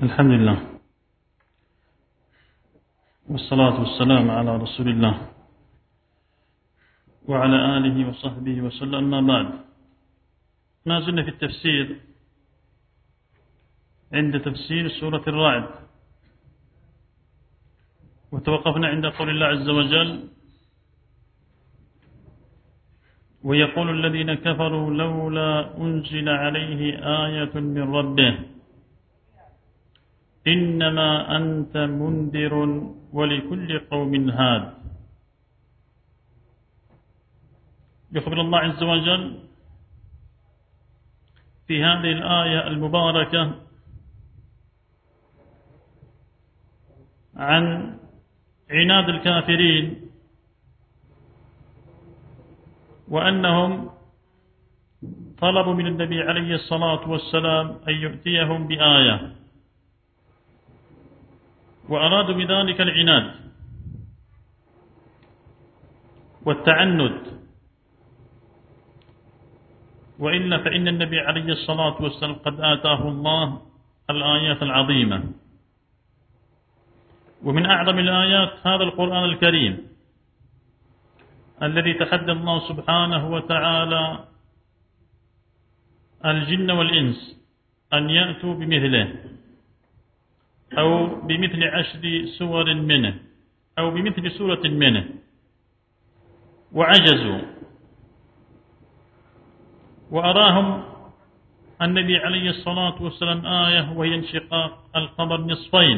الحمد لله والصلاة والسلام على رسول الله وعلى آله وصحبه وسلم. ما بعد، ما زلنا في التفسير عند تفسير سورة الرعد، وتوقفنا عند قول الله عز وجل: ويقول الذين كفروا لولا أنزل عليه آية من ربه إنما أنت منذر ولكل قوم هاد. يخبر الله عز وجل في هذه الآية المباركة عن عناد الكافرين، وأنهم طلبوا من النبي عليه الصلاة والسلام أن يؤتيهم بآية، وأرادوا بذلك العناد والتعنت، وإلا فإن النبي عليه الصلاة والسلام قد آتاه الله الآيات العظيمة، ومن أعظم الآيات هذا القرآن الكريم الذي تحدى الله سبحانه وتعالى الجن والإنس أن يأتوا بمثله أو بمثل 10 سور منه أو بمثل سورة منه، وعجزوا، وأراهم النبي عليه الصلاة والسلام آية وهي انشقاق القمر نصفين،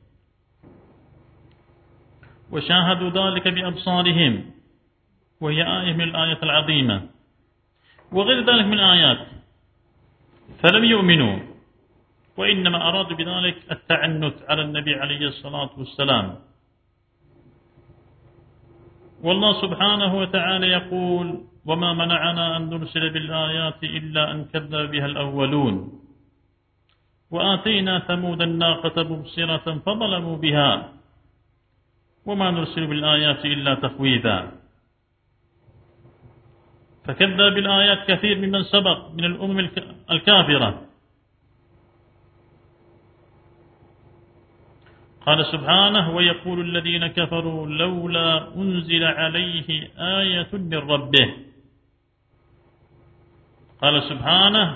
وشاهدوا ذلك بأبصارهم وهي آية من الآيات العظيمة، وغير ذلك من الآيات، فلم يؤمنوا، وإنما أرادوا بذلك التعنت على النبي عليه الصلاة والسلام. والله سبحانه وتعالى يقول: وما منعنا أن نرسل بالآيات إلا أن كذب بها الأولون وآتينا ثمود الناقة مبصرة فظلموا بها وما نرسل بالآيات إلا تخويفا. فكذب بالآيات كثير ممن سبق من الأمم الكافرة. قال سبحانه: ويقول الذين كفروا لولا أنزل عليه آية من ربه. قال سبحانه: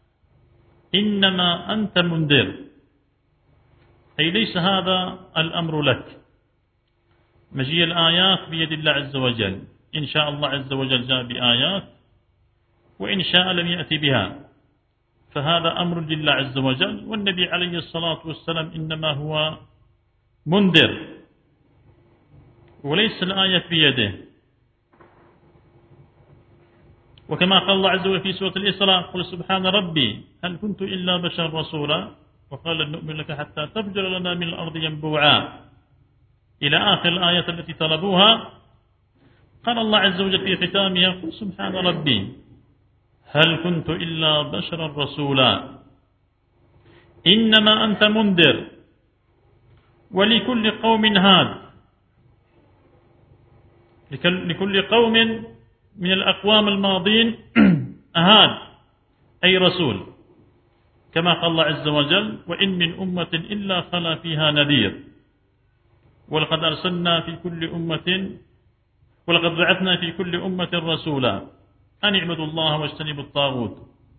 إنما أنت منذر، أي ليس هذا الأمر لك. مجيء الآيات بيد الله عز وجل، إن شاء الله عز وجل جاء بآيات، وإن شاء لم يأتي بها، فهذا أمر لله عز وجل، والنبي عليه الصلاة والسلام إنما هو منذر وليس الآية بيده. وكما قال الله عز وجل في سورة الإسراء: قل سبحان ربي هل كنت إلا بشر رسولا وقال لن نؤمن لك حتى تفجر لنا من الأرض ينبوعا، إلى آخر الآية التي طلبوها. قال الله عز وجل في ختامها: قل سبحان ربي هل كنت إلا بشرا رسولا إنما أنت منذر ولكل قوم هاد. لكل قوم من الأقوام الماضين هاد، أي رسول، كما قال الله عز وجل: وإن من أمة إلا خلا فيها نذير ولقد بعثنا في كل أمة رسولا أن اعبدوا الله واجتنبوا الطاغوت.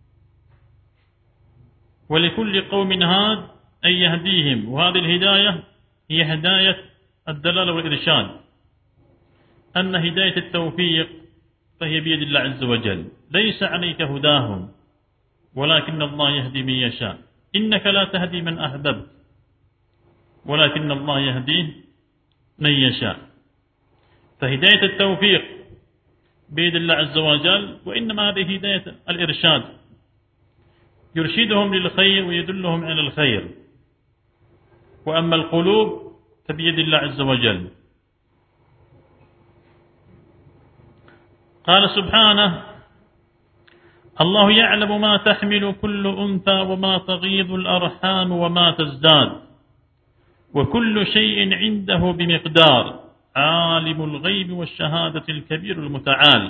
ولكل قوم هاد أي يهديهم، وهذه الهداية هي هداية الدلالة والإرشاد. أن هداية التوفيق فهي بيد الله عز وجل، ليس عليك هداهم ولكن الله يهدي من يشاء. إنك لا تهدي من أحببت ولكن الله يهدي من يشاء. فهداية التوفيق بيد الله عز وجل، وإنما هذه هداية الإرشاد، يرشدهم للخير ويدلهم على الخير. وأما القلوب فبيد الله عز وجل. قال سبحانه: الله يعلم ما تحمل كل أنثى وما تغيض الأرحام وما تزداد وكل شيء عنده بمقدار عالم الغيب والشهادة الكبير المتعال.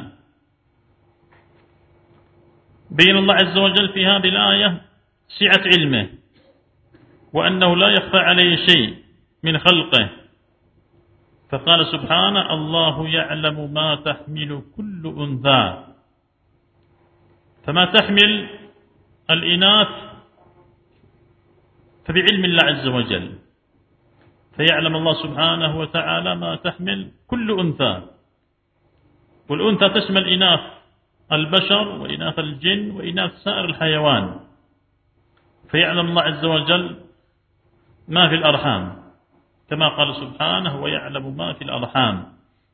بين الله عز وجل في هذه الآية سعة علمه وأنه لا يخفى عليه شيء من خلقه. فقال سبحانه: الله يعلم ما تحمل كل أنثى. فما تحمل الإناث فبعلم الله عز وجل، فيعلم الله سبحانه وتعالى ما تحمل كل أنثى، والأنثى تشمل إناث البشر وإناث الجن وإناث سائر الحيوان. فيعلم الله عز وجل ما في الأرحام، كما قال سبحانه: ويعلم ما في الأرحام.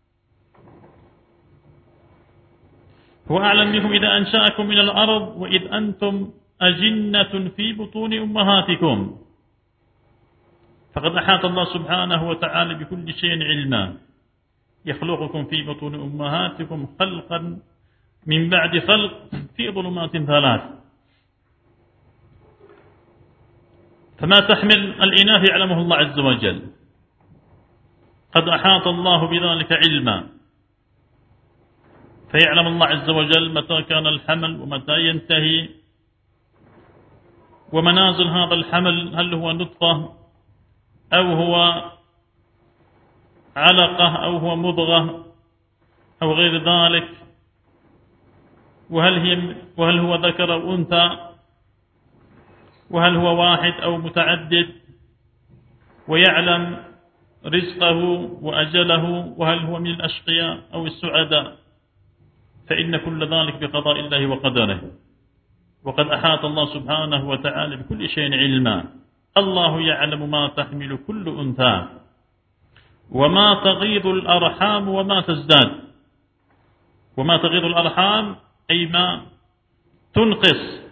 هو أعلم بكم إذا أنشأكم من الأرض وإذ أنتم أجنة في بطون أمهاتكم. فقد أحاط الله سبحانه وتعالى بكل شيء علما. يخلقكم في بطون أمهاتكم خلقا من بعد خلق في ظلمات ثلاث. فما تحمل الإناث يعلمه الله عز وجل، قد أحاط الله بذلك علما. فيعلم الله عز وجل متى كان الحمل ومتى ينتهي، ومنازل هذا الحمل، هل هو نطفة أو هو علقة أو هو مضغة أو غير ذلك، وهل هو ذكر أو أنثى، وهل هو واحد أو متعدد، ويعلم رزقه وأجله، وهل هو من الأشقياء أو السعداء. فإن كل ذلك بقضاء الله وقدره. وقد أحاط الله سبحانه وتعالى بكل شيء علما. الله يعلم ما تحمل كل أنثى وما تغيض الأرحام وما تزداد. وما تغيض الأرحام أي ما تنقص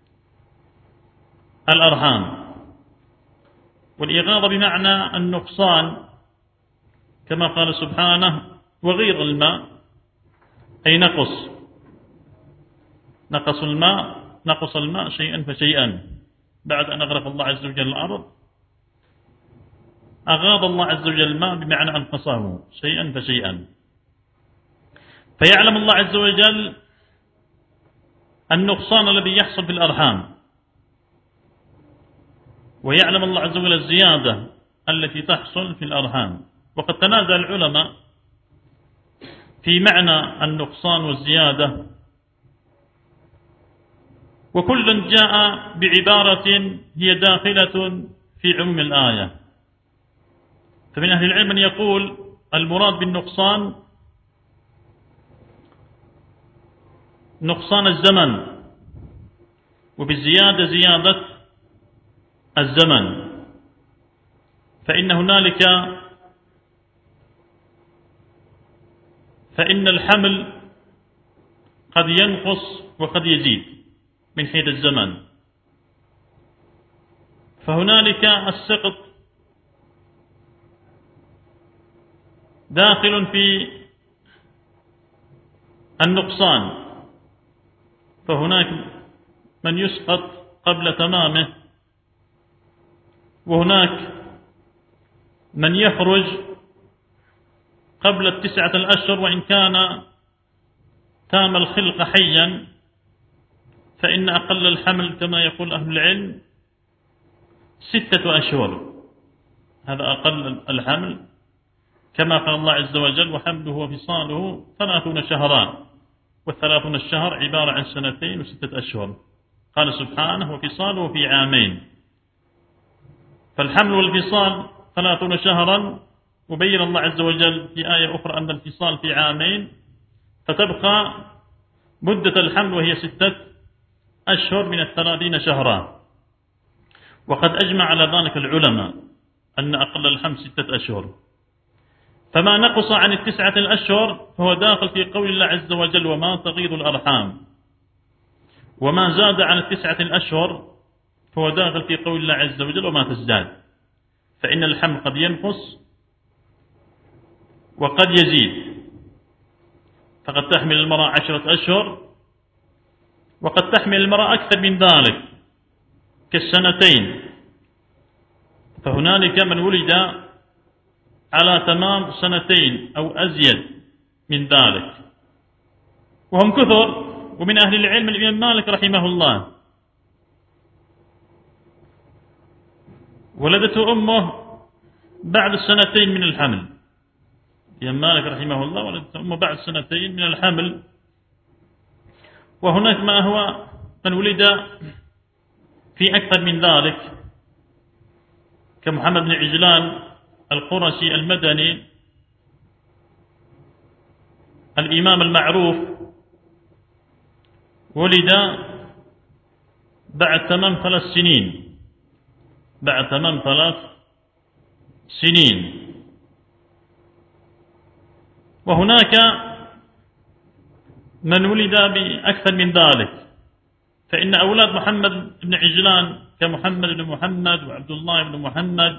الأرحام، والإغاظة بمعنى النقصان، كما قال سبحانه: وغير الماء، أي نقص الماء شيئا فشيئا. بعد أن أغرق الله عز وجل الأرض أغاض الله عز وجل الماء بمعنى أنقصه شيئا فشيئا. فيعلم الله عز وجل النقصان الذي يحصل في الأرحام، ويعلم الله عز وجل الزيادة التي تحصل في الأرحام. وقد تنازع العلماء في معنى النقصان والزيادة، وكل جاء بعبارة هي داخلة في عموم الآية. فمن أهل العلم من يقول المراد بالنقصان نقصان الزمن، وبالزيادة زيادة الزمن. فإن الحمل قد ينقص وقد يزيد من حيث الزمن. فهنالك السقط داخل في النقصان، فهناك من يسقط قبل تمامه، وهناك من يخرج قبل 9 الأشهر وإن كان تام الخلق حيا. فإن أقل الحمل كما يقول أهل العلم 6 أشهر، هذا أقل الحمل، كما قال الله عز وجل: وحمله وفصاله 30 شهرا، و30 الشهر عبارة عن 2 و6 أشهر. قال سبحانه: وفصاله في عامين. فالحمل والفصال 30 شهرا، وبين الله عز وجل في آية أخرى أن الفصال في عامين، فتبقى مدة الحمل وهي 6 أشهر من 30 شهرا. وقد أجمع على ذلك العلماء أن أقل الحمل 6 أشهر. فما نقص عن 9 الأشهر فهو داخل في قول الله عز وجل: وما تغيض الأرحام. وما زاد عن 9 الأشهر فهو داخل في قول الله عز وجل: وما تزداد. فإن الحمل قد ينقص وقد يزيد. فقد تحمل المرأة 10 أشهر، وقد تحمل المرأة أكثر من ذلك كالسنتين. فهنالك من ولد على تمام 2 أو أزيد من ذلك، وهم كثر. ومن أهل العلم الإمام مالك رحمه الله ولدته أمه بعد السنتين من الحمل. الإمام مالك رحمه الله ولدته أمه بعد سنتين من الحمل. وهناك ما هو من ولد في أكثر من ذلك كمحمد بن عجلان القرشي المدني الإمام المعروف، ولد بعد تمام 3 سنين، بعد تمام 3 سنين. وهناك من ولد بأكثر من ذلك، فإن أولاد محمد بن عجلان كمحمد بن محمد وعبد الله بن محمد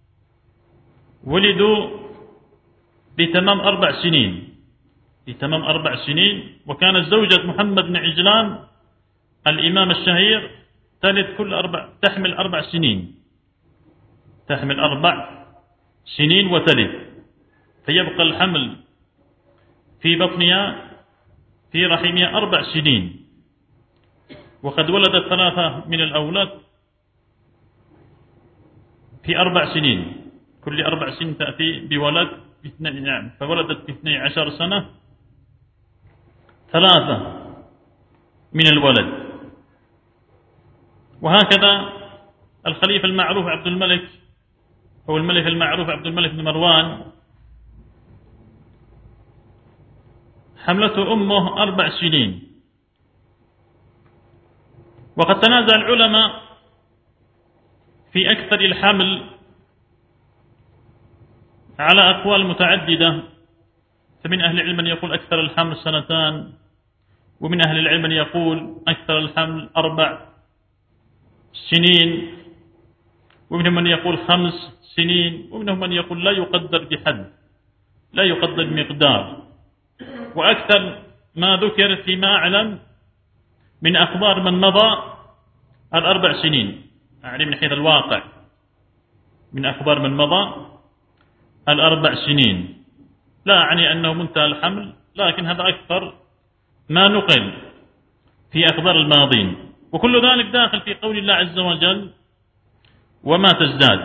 ولدوا بتمام 4 سنين، بتمام 4 سنين. وكانت زوجة محمد بن عجلان الإمام الشهير تحمل 4 سنين، تحمل 4 سنين وتلد، فيبقى الحمل في بطنها في رحمها 4 سنين. وقد ولدت 3 من الأولاد في 4 سنين، كل 4 سنين تأتي بولد فولدت في 12 سنة 3 من الولد. وهكذا الخليفة المعروف عبد الملك، هو الملك المعروف عبد الملك بن مروان، حملته أمه 4 سنين. وقد تنازع العلماء في أكثر الحمل على أقوال متعددة، فمن أهل العلم من يقول أكثر الحمل 2 ومن أهل العلم من يقول أكثر الحمل 4 سنين، ومنهم من يقول 5 سنين، ومنهم من يقول لا يقدر بحد، لا يقدر بمقدار. وأكثر ما ذكر فيما أعلم من أخبار من مضى 4 سنين، يعني من حيث الواقع من أخبار من مضى 4 سنين، لا أعني أنه منتهى الحمل، لكن هذا أكثر ما نقل في أخبار الماضين. وكل ذلك داخل في قول الله عز وجل وما تزداد.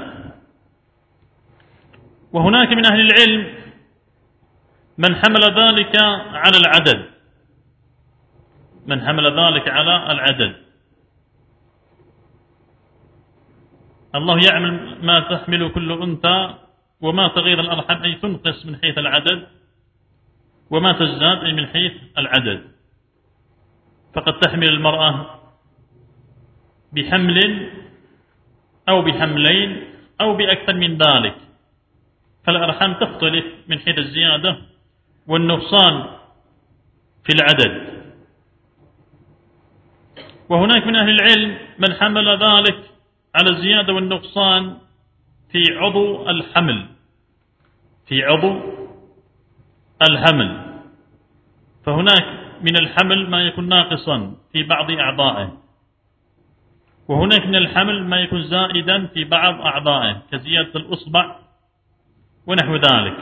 وهناك من أهل العلم من حمل ذلك على العدد، من حمل ذلك على العدد. الله يعلم ما تحمل كل أنثى وما تغير الأرحام، أي تنقص من حيث العدد، وما تزداد أي من حيث العدد. فقد تحمل المرأة بحمل أو بحملين أو بأكثر من ذلك، فالأرحام تختلف من حيث الزيادة والنقصان في العدد. وهناك من أهل العلم من حمل ذلك على الزيادة والنقصان في عضو الحمل، في عضو الحمل. فهناك من الحمل ما يكون ناقصا في بعض أعضائه، وهناك من الحمل ما يكون زائدا في بعض أعضائه كزيادة الأصبع ونحو ذلك.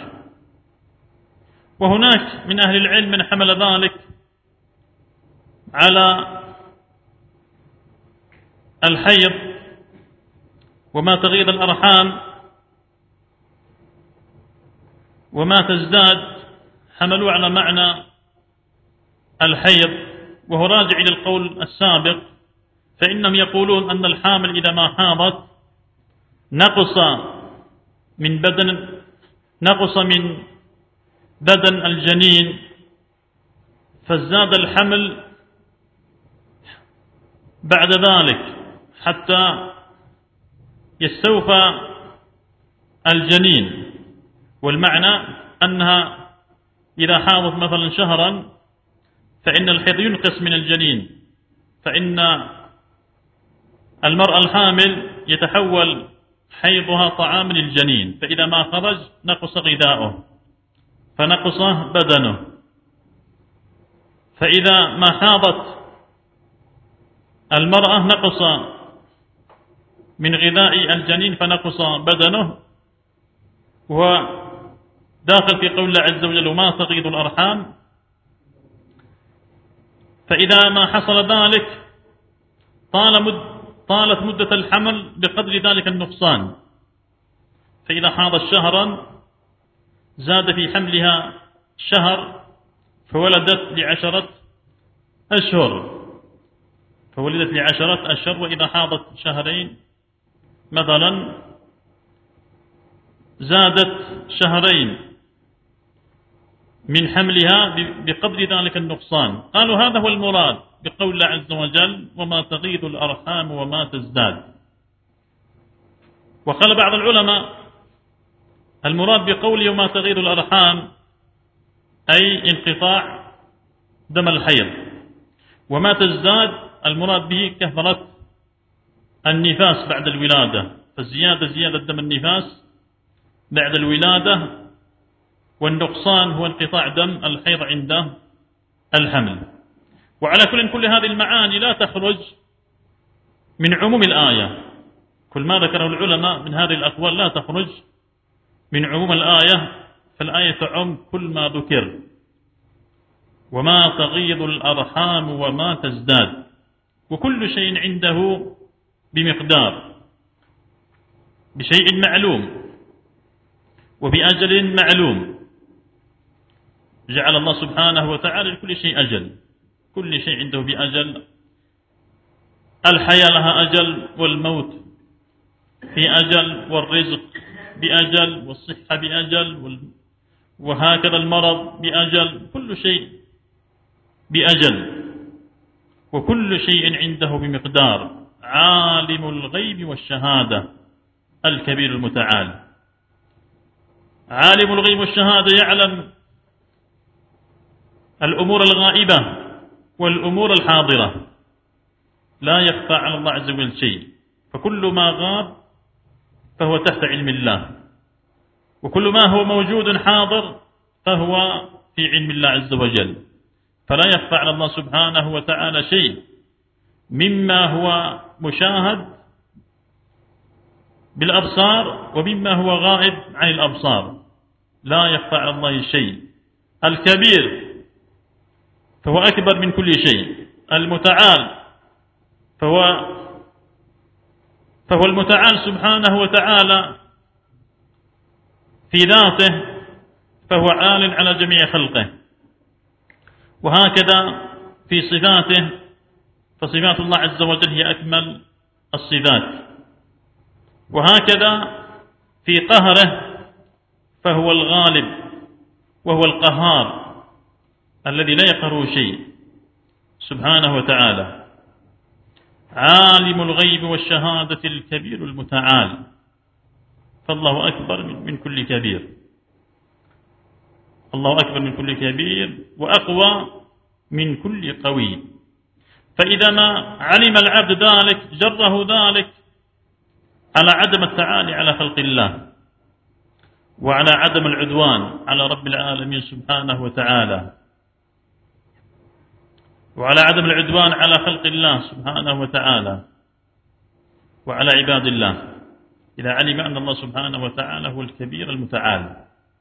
وهناك من أهل العلم من حمل ذلك على الحيض وما تغير الأرحام وما تزداد، حملوا على معنى الحيض، وهو راجع إلى القول السابق، فإنهم يقولون أن الحامل إذا ما حاضت نقص من بدن الجنين، فازداد الحمل بعد ذلك حتى يستوفى الجنين. والمعنى أنها إذا حاضت مثلا شهرا فإن الحيض ينقص من الجنين، فإن المرأة الحامل يتحول حيضها طعام للجنين، فإذا ما خرج نقص غذاؤه فنقص بدنه، فإذا ما حاضت المرأة نقص من غذاء الجنين فنقص بدنه. وداخل في قول الله عز وجل وما تغيض الأرحام، فإذا ما حصل ذلك طالت مدة الحمل بقدر ذلك النقصان، فإذا حاضت شهرا زاد في حملها شهر فولدت ل10 أشهر، فولدت ل10 أشهر. وإذا حاضت شهرين مثلا زادت شهرين من حملها بقدر ذلك النقصان. قالوا هذا هو المراد بقول الله عز وجل وما تغيض الأرحام وما تزداد. وقال بعض العلماء المراد بقول وما تغيض الأرحام أي انقطاع دم الحيض، وما تزداد المراد به كثرة النفاس بعد الولادة، زيادة دم النفاس بعد الولادة، والنقصان هو انقطاع دم الحيض عند الحمل. وعلى كل هذه المعاني لا تخرج من عموم الآية، كل ما ذكره العلماء من هذه الأقوال لا تخرج من عموم الآية، فالآية تعم كل ما ذكر. وما تغيض الأرحام وما تزداد، وكل شيء عنده بمقدار، بشيء معلوم وبأجل معلوم. جعل الله سبحانه وتعالى لكل شيء أجل، كل شيء عنده بأجل. الحياة لها أجل، والموت في أجل، والرزق بأجل، والصحة بأجل، وهكذا المرض بأجل، كل شيء بأجل، وكل شيء عنده بمقدار. عالم الغيب والشهادة الكبير المتعال. عالم الغيب والشهادة يعلم الأمور الغائبة والأمور الحاضرة، لا يخفى على الله عز وجل شيء، فكل ما غاب فهو تحت علم الله، وكل ما هو موجود حاضر فهو في علم الله عز وجل، فلا يخفى على الله سبحانه وتعالى شيء مما هو مشاهد بالأبصار ومما هو غائب عن الأبصار، لا يخفى على الله شيء. الكبير فهو أكبر من كل شيء، المتعال فهو المتعال سبحانه وتعالى في ذاته، فهو عال على جميع خلقه. وهكذا في صفاته، فصفات الله عز وجل هي أكمل الصفات. وهكذا في قهره فهو الغالب وهو القهار الذي لا يقهره شيء سبحانه وتعالى. عالم الغيب والشهادة الكبير المتعال، فالله أكبر من كل كبير، الله أكبر من كل كبير وأقوى من كل قوي. فإذا ما علم العبد ذلك جره ذلك على عدم التعالي على خلق الله، وعلى عدم العدوان على رب العالمين سبحانه وتعالى، وعلى عدم العدوان على خلق الله سبحانه وتعالى وعلى عباد الله، إذا علم أن الله سبحانه وتعالى هو الكبير المتعال.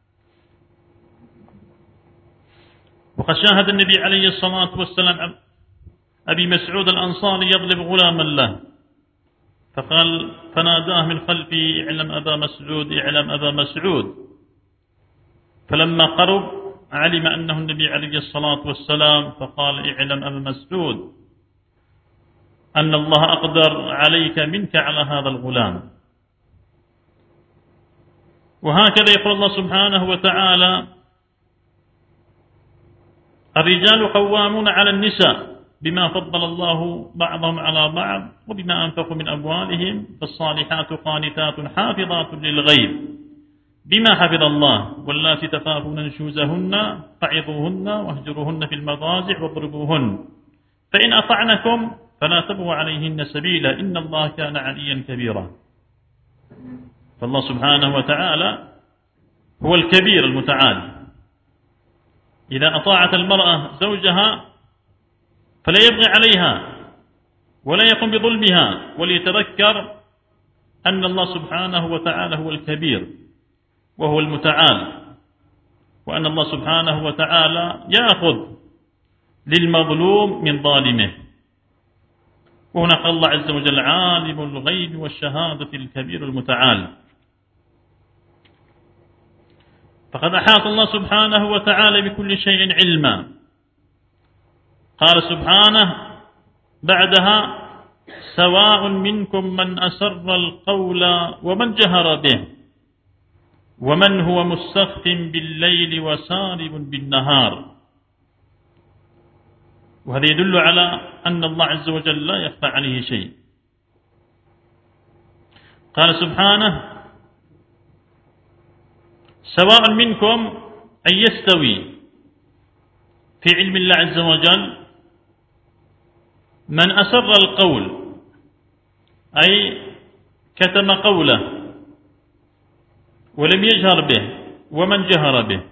وقد شاهد النبي عليه الصلاة والسلام أبي مسعود الأنصاري يضرب غلاما له، فقال فناداه من خلفه اعلم أبا مسعود، اعلم أبا مسعود. فلما قرب علم أنه النبي عليه الصلاة والسلام، فقال اعلم أبا مسعود أن الله أقدر عليك منك على هذا الغلام. وهكذا يقول الله سبحانه وتعالى الرجال قوامون على النساء بما فضل الله بعضهم على بعض وبما أنفقوا من أموالهم، فالصالحات قانتات حافظات للغيب بما حفظ الله، واللاتي تخافون نشوزهن فعظوهن واهجروهن في المضاجع واضربوهن، فإن أطعنكم فلا تبغوا عليهن سبيلا إن الله كان عليا كبيرا. فالله سبحانه وتعالى هو الكبير المتعال. إذا أطاعت المرأة زوجها فلا يبغي عليها ولا يقوم بظلمها، وليتذكر أن الله سبحانه وتعالى هو الكبير وهو المتعال، وأن الله سبحانه وتعالى يأخذ للمظلوم من ظالمه. وهنا قال الله عز وجل عالم الغيب والشهادة الكبير المتعال. فقد أحاط الله سبحانه وتعالى بكل شيء علما. قال سبحانه بعدها: سواء منكم من أسر القول ومن جهر به ومن هو مستخف بالليل وسارب بالنهار. وهذا يدل على أن الله عز وجل لا يخفى عليه شيء. قال سبحانه: سواء منكم أن يستوي في علم الله عز وجل من أسر القول أي كتم قوله ولم يجهر به ومن جهر به.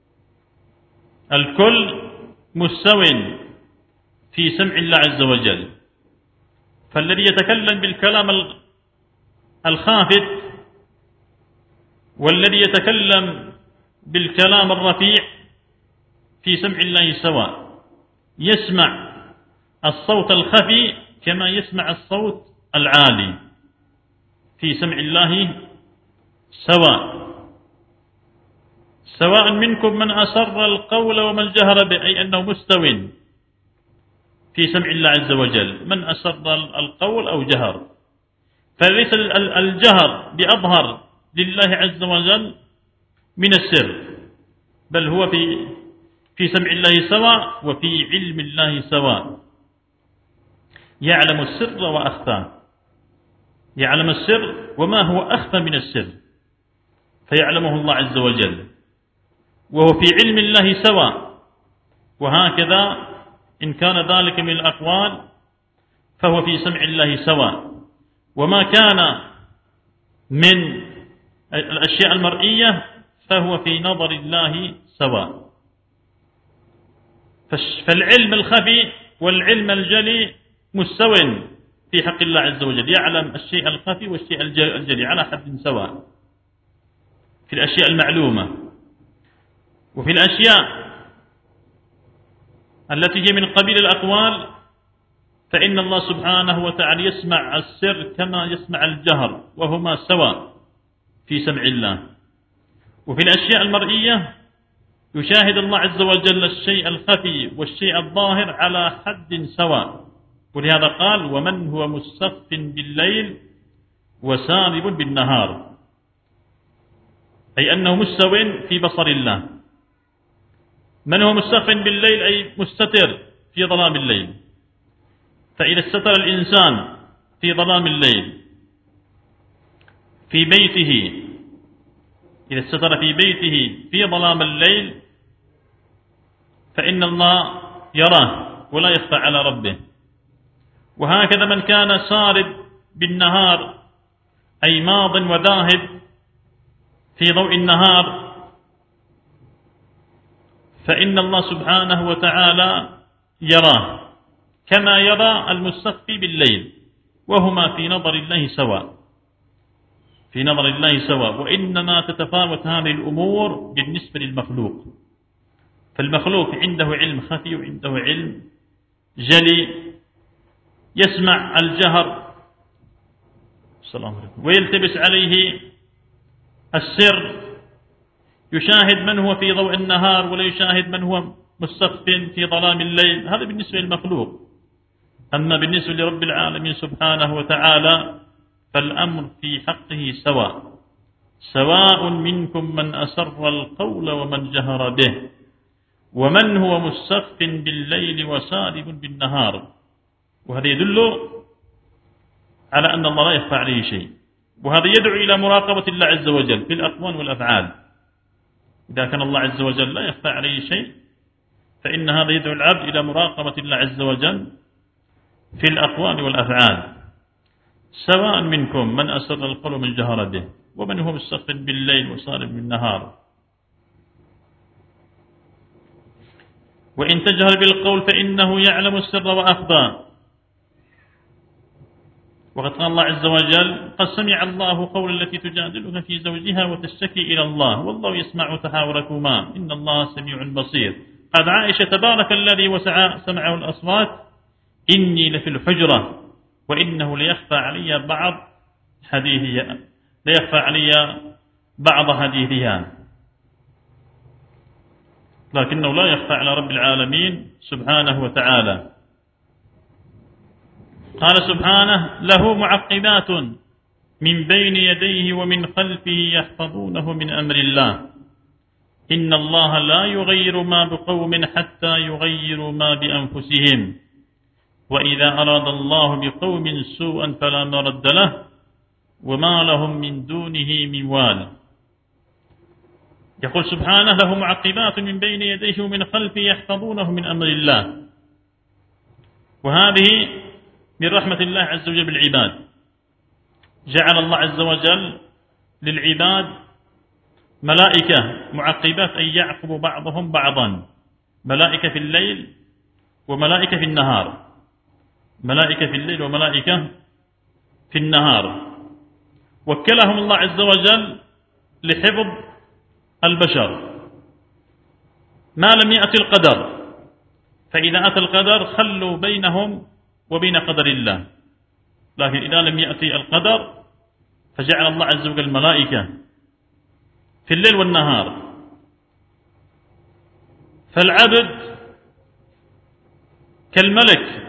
الكل مستو في سمع الله عز وجل. فالذي يتكلم بالكلام الخافت والذي يتكلم بالكلام الرفيع في سمع الله سواء. يسمع الصوت الخفي كما يسمع الصوت العالي في سمع الله سواء. سواء منكم من أسر القول ومن جهر به، أي أنه مستو في سمع الله عز وجل، من أسر القول أو جهر. فليس الجهر بأظهر لله عز وجل من السر، بل هو في سمع الله سواء وفي علم الله سواء. يعلم السر وأخفى، يعلم السر وما هو أخفى من السر فيعلمه الله عز وجل، وهو في علم الله سواء. وهكذا إن كان ذلك من الأقوال فهو في سمع الله سواء. وما كان من الأشياء المرئية فهو في نظر الله سواء. فالعلم الخفي والعلم الجلي مستو في حق الله عز وجل، يعلم الشيء الخفي والشيء الجلي على حد سواء في الأشياء المعلومة. وفي الأشياء التي هي من قبيل الأقوال فإن الله سبحانه وتعالى يسمع السر كما يسمع الجهر، وهما سواء في سمع الله. وفي الأشياء المرئية يشاهد الله عز وجل الشيء الخفي والشيء الظاهر على حد سواء. ولهذا قال: ومن هو مستخف بالليل وسارب بالنهار، أي أنه مستو في بصر الله. من هو مستخف بالليل أي مستتر في ظلام الليل. فإذا استتر الإنسان في ظلام الليل في بيته، إذا استتر في بيته في ظلام الليل فإن الله يراه ولا يخفى على ربه. وهكذا من كان سارب بالنهار أي ماض وذاهب في ضوء النهار فإن الله سبحانه وتعالى يراه كما يرى المستخفي بالليل، وهما في نظر الله سواء، في نظر الله سواء. وإنما تتفاوت هذه الأمور بالنسبة للمخلوق. فالمخلوق عنده علم خفي وعنده علم جلي، يسمع الجهر ويلتبس عليه السر، يشاهد من هو في ضوء النهار ولا يشاهد من هو مستخف في ظلام الليل. هذا بالنسبة للمخلوق. أما بالنسبة لرب العالمين سبحانه وتعالى فالأمر في حقه سواء. سواء منكم من أسر القول ومن جهر به ومن هو مستخف بالليل وسارب بالنهار. وهذا يدل على أن الله لا يخفى عليه شيء. وهذا يدعو إلى مراقبة الله عز وجل في الأقوال والأفعال. إذا كان الله عز وجل لا يخفى عليه شيء فإن هذا يدعو العبد إلى مراقبة الله عز وجل في الأقوال والأفعال. سواء منكم من أسر القول ومن جهر به ومن هو مستخف بالليل وسارب بالنهار. وإن تجهر بالقول فإنه يعلم السر وأخفى. وقد قال الله عز وجل: قد سمع الله قول التي تجادلك في زوجها وتشتكي إلى الله والله يسمع تحاوركما إن الله سميع بصير. قال عائشة: تبارك الذي وسع سمعه الأصوات إني لفي الحجرة وإنه ليخفى علي بعض حديثها. لكنه لا يخفى على رب العالمين سبحانه وتعالى. قال سبحانه: له معقبات من بين يديه ومن خلفه يحفظونه من أمر الله إن الله لا يغير ما بقوم حتى يغيروا ما بأنفسهم وإذا أراد الله بقوم سوءا فلا مرد له وما لهم من دونه من وال. يقول سبحانه: له معقبات من بين يديه ومن خلفه يحفظونه من أمر الله. وهذه من رحمة الله عز وجل بالعباد، جعل الله عز وجل للعباد ملائكة معقبات، أي يعقب بعضهم بعضا، ملائكة في الليل وملائكة في النهار، ملائكة في الليل وملائكة في النهار، وكلهم الله عز وجل لحفظ البشر ما لم يأتي القدر، فإذا أتى القدر خلوا بينهم وبين قدر الله، لكن إذا لم يأتي القدر فجعل الله عز وجل ملائكة في الليل والنهار. فالعبد كالملك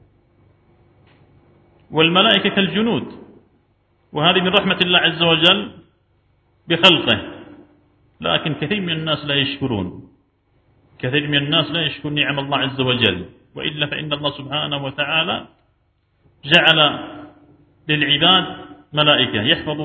والملائكة كالجنود، وهذه من رحمة الله عز وجل بخلقه. لكن كثير من الناس لا يشكرون، كثير من الناس لا يشكر نعم الله عز وجل، وإلا فإن الله سبحانه وتعالى جعل للعباد ملائكة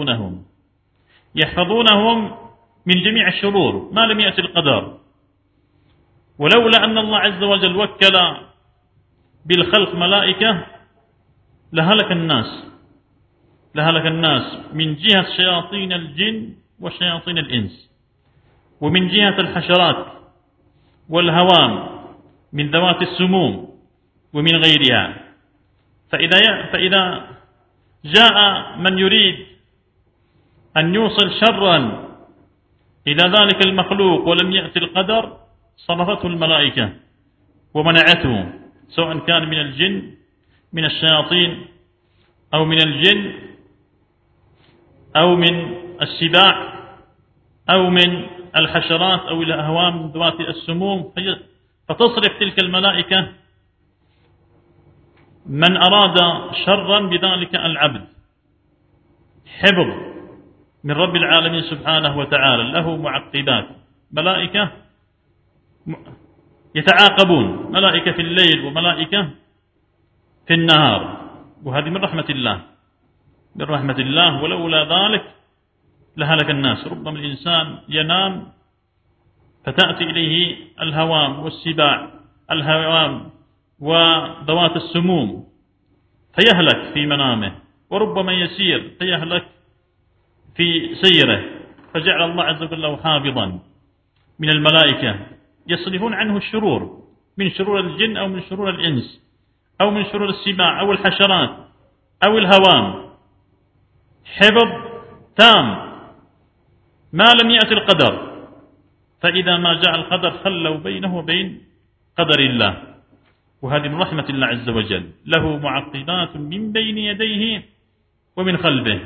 يحفظونهم من جميع الشرور ما لم يأتي القدر. ولولا أن الله عز وجل وكل بالخلق ملائكة لهلك الناس من جهة شياطين الجن وشياطين الإنس، ومن جهة الحشرات والهوام من ذوات السموم ومن غيرها. فإذا جاء من يريد أن يوصل شرا إلى ذلك المخلوق ولم يأتي القدر صرفته الملائكة ومنعته، سواء كان من الجن من الشياطين أو من الجن أو من السباع أو من الحشرات أو الأهوام ذوات السموم، فتصرف تلك الملائكة من أراد شرا بذلك العبد. حفظ من رب العالمين سبحانه وتعالى، له معقبات، ملائكة يتعاقبون، ملائكة في الليل وملائكة في النهار، وهذه من رحمة الله، ولولا ذلك لهلك الناس. ربما الإنسان ينام فتأتي إليه الهوام والسباع، الهوام وذوات السموم فيهلك في منامه، وربما يسير فيهلك في سيره، فجعل الله عز وجل له حافظا من الملائكة يصرفون عنه الشرور، من شرور الجن أو من شرور الإنس أو من شرور السباع أو الحشرات أو الهوام. حفظ تام ما لم يأتي القدر، فإذا ما جاء القدر خلوا بينه وبين قدر الله، وهذه من رحمة الله عز وجل. له معقبات من بين يديه ومن خلفه.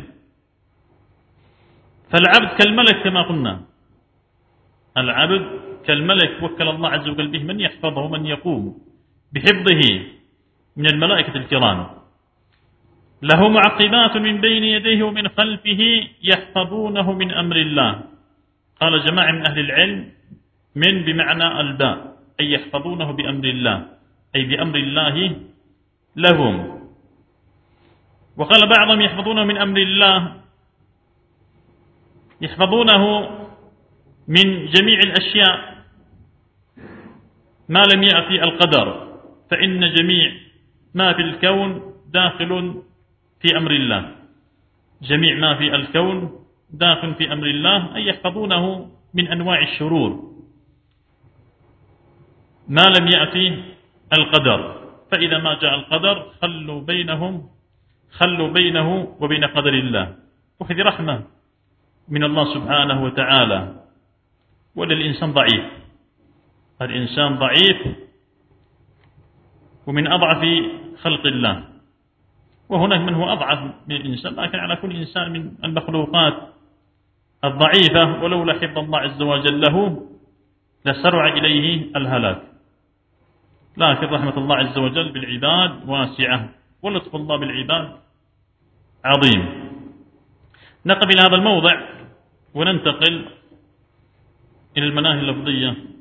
فالعبد كالملك كما قلنا، العبد كالملك، وكل الله عز وجل به من يحفظه ومن يقوم بحفظه من الملائكة الكرام. له معقبات من بين يديه ومن خلفه يحفظونه من أمر الله. قال جماعة من أهل العلم من بمعنى الباء، أي يحفظونه بأمر الله، أي بأمر الله لهم. وقال بعضهم يحفظونه من أمر الله، يحفظونه من جميع الأشياء ما لم يأتي القدر، فإن جميع ما في الكون داخل في أمر الله، جميع ما في الكون داخل في أمر الله، أي يحفظونه من أنواع الشرور ما لم يأتي القدر، فإذا ما جاء القدر خلوا بينه وبين قدر الله. وهذه رحمة من الله سبحانه وتعالى. وللإنسان ضعيف، الإنسان ضعيف ومن أضعف خلق الله، وهناك من هو أضعف من الإنسان، لكن على كل إنسان من المخلوقات الضعيفة ولولا حفظ الله عز وجل له لسرع إليه الهلاك. لكن رحمة الله عز وجل بالعباد واسعة، ولطف الله بالعباد عظيم. نقف إلى هذا الموضع وننتقل إلى المناهي اللفظية